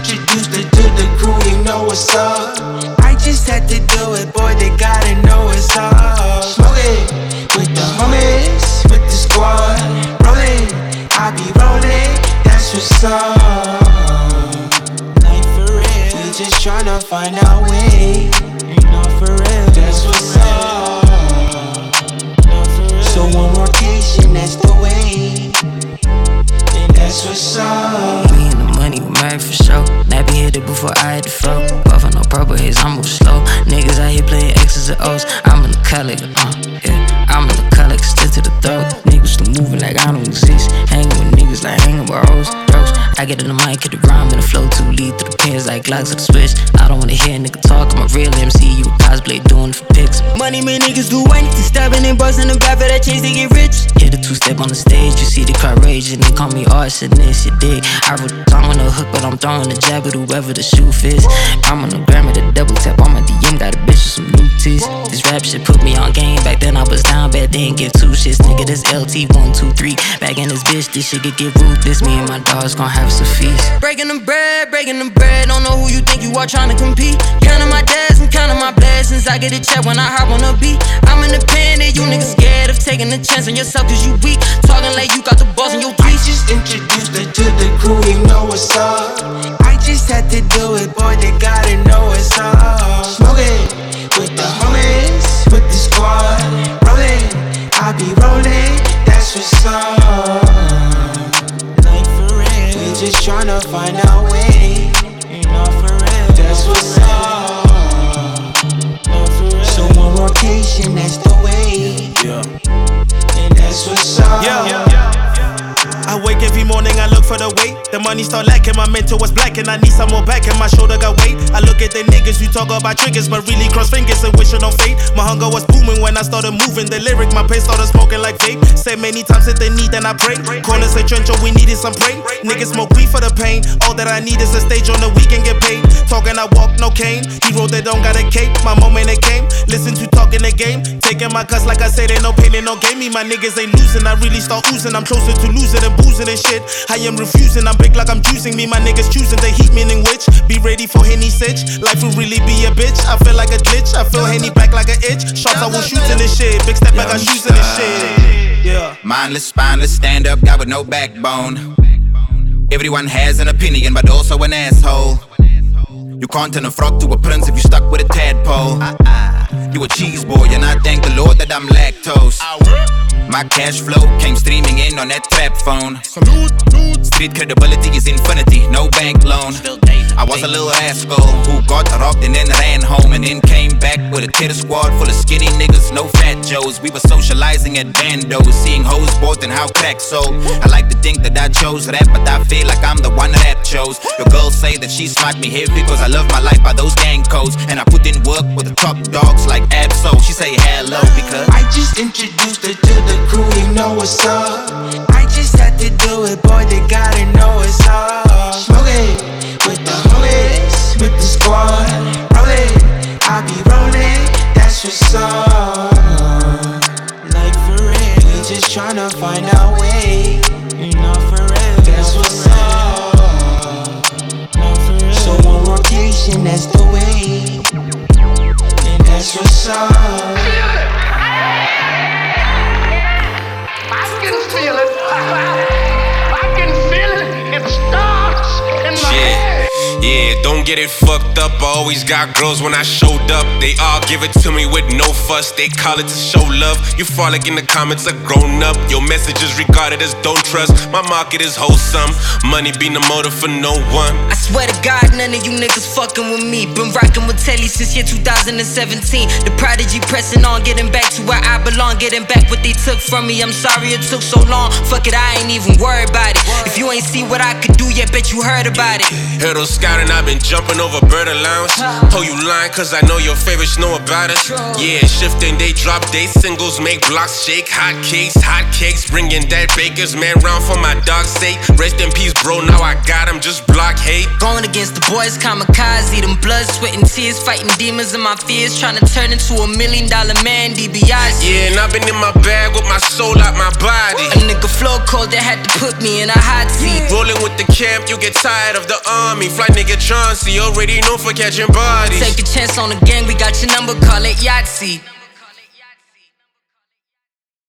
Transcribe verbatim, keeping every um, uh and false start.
introduced her to the crew, you know what's up. I just had to do it, boy, they gotta know what's up. Smoke it with the homies, with the squad. Rollin', I be rollin', that's what's up. Like for real, we just tryna find our way. You know for real, that's what's up. So one rotation, that's the way. And that's what's up. Me and the money, we married for sure. Nappy hit it before I hit the flow. Puff on no purple haze, I move slow. Niggas out here playing X's and O's. I'm in the color, uh, yeah. I'm in the color, stick to the throat. Niggas still moving like I don't exist. Hanging with niggas like hanging with hoes. I get in the mic, hit the rhyme, and the flow too lead through the pins like Glocks at the switch. I don't wanna hear a nigga talk, I'm a real M C, you a cosplay doing it for pics. Money made niggas do anything, stabbing and busting the back for that chase, they get rich. Hit a two-step on the stage, you see the crowd raging, they call me arsonist, you dig. I wrote the song on the hook, but I'm throwing the jab at whoever the shoe fits. I'm on the gram with a double tap, on my D M, got a bitch with some new teeth. This rap shit put me on game, back then I was down bad, they ain't give two shits. Nigga, this L T one, two, three, back in this bitch, this shit could get ruthless. Me and my dogs gon' have some feast. Breaking the bread, breaking the bread, don't know who you think you are trying to compete. Counting my dads and counting my blessings, I get a check when I hop on a beat. I'm independent, you niggas scared of taking a chance on yourself cause you weak. Talking like you got the balls in your I just introduced her to the crew, you know what's up. I just had to do it, boy, they gotta know what's up. Smoke it with the homies, with the squad. Rollin', I be rollin', that's what's up. Like for real, we just tryna find our way. You know for real, that's what's up. For real. So one rotation, that's the way. Yeah. And that's what's up. Yeah. Yeah. I wake every morning, I look for the weight. The money start lacking, my mental was black, and I need some more back, and my shoulder got weight. I look at the niggas who talk about triggers, but really cross fingers and wish it on fate. My hunger was booming when I started moving. The lyric, my pace started smoking like vape. Said many times that they need, then I pray. Corners say trench, oh, we needed some prey. Niggas smoke weed for the pain. All that I need is a stage on the weekend, get paid. Talking, I walk, no cane. Hero that don't got a cape. My moment it came. Listen to talking the game. Taking my cuts like I said, ain't no pain, ain't no game. Me, my niggas ain't losing. I really start oozing. I'm closer to losing than boozing and shit. I am refusing, I'm big like I'm juicing. Me, my niggas choosing to heat, meaning which. Be ready for Henny sitch. Life will really be a bitch. I feel like a glitch. I feel Henny back like an itch. Shots I will shoot in this shit. Big step back, I shoot in this shit. Yeah. Mindless, spineless, stand up, guy with no backbone. Everyone has an opinion, but also an asshole. You can't turn a frog to a prince if you stuck with a tadpole. You a cheese boy, and I thank the Lord that I'm lactose. My cash flow came streaming in on that trap phone. Street credibility is infinity, no bank loan. I was a little asshole who got robbed and then ran home, and then came back with a terror squad full of skinny niggas, no fat Joes. We were socializing at bandos, seeing hoes bought and how crack sold. I like to think that I chose rap, but I feel like I'm the one rap chose. Your girls say that she smart me heavy because I live my life by those gang codes, and I put in work with the top dogs like Absol. She say hello because I just introduced her to the crew, you know what's up. I just had to do it, boy, they gotta know what's up. Smoke it with the homies, with the squad. Rollin', I be rollin', that's what's up. Like for real, we just tryna find our way. You know for real, that's what's up. For real. So one rotation, that's the way. And that's what's up. I can feel it. I can feel it. It starts in my head. Yeah, don't get it fucked up. I always got girls when I showed up. They all give it to me with no fuss. They call it to show love. You frolic in the comments are grown up. Your message is regarded as don't trust. My market is wholesome. Money be the motive for no one. I swear to God, none of you niggas fucking with me. Been rocking with Telly since year two thousand seventeen. The prodigy pressing on, getting back to where I belong. Getting back what they took from me. I'm sorry it took so long. Fuck it, I ain't even worried about it. If you ain't see what I could do yet, bet you heard about it. Heard those scouting, I've been jumping over bird allowance. Oh, you lying, cause I know your favorites know about us. Yeah, shifting, they drop day singles, make blocks shake. Hot cakes, hot cakes, bringing that bakers, man, round for my dog's sake. Rest in peace, bro, now I got him, just block hate. Going against the boys, kamikaze, them blood, sweat and tears, fighting demons in my fears, trying to turn into a million dollar man, D B I. Yeah, and I've been in my bag with my soul out my body. A nigga flow cold that had to put me in a hot seat. Rolling with the camp, you get tired of the army. Fly nigga nigga Chauncey, already known for catching bodies. Take a chance on the gang, we got your number, call it Yahtzee.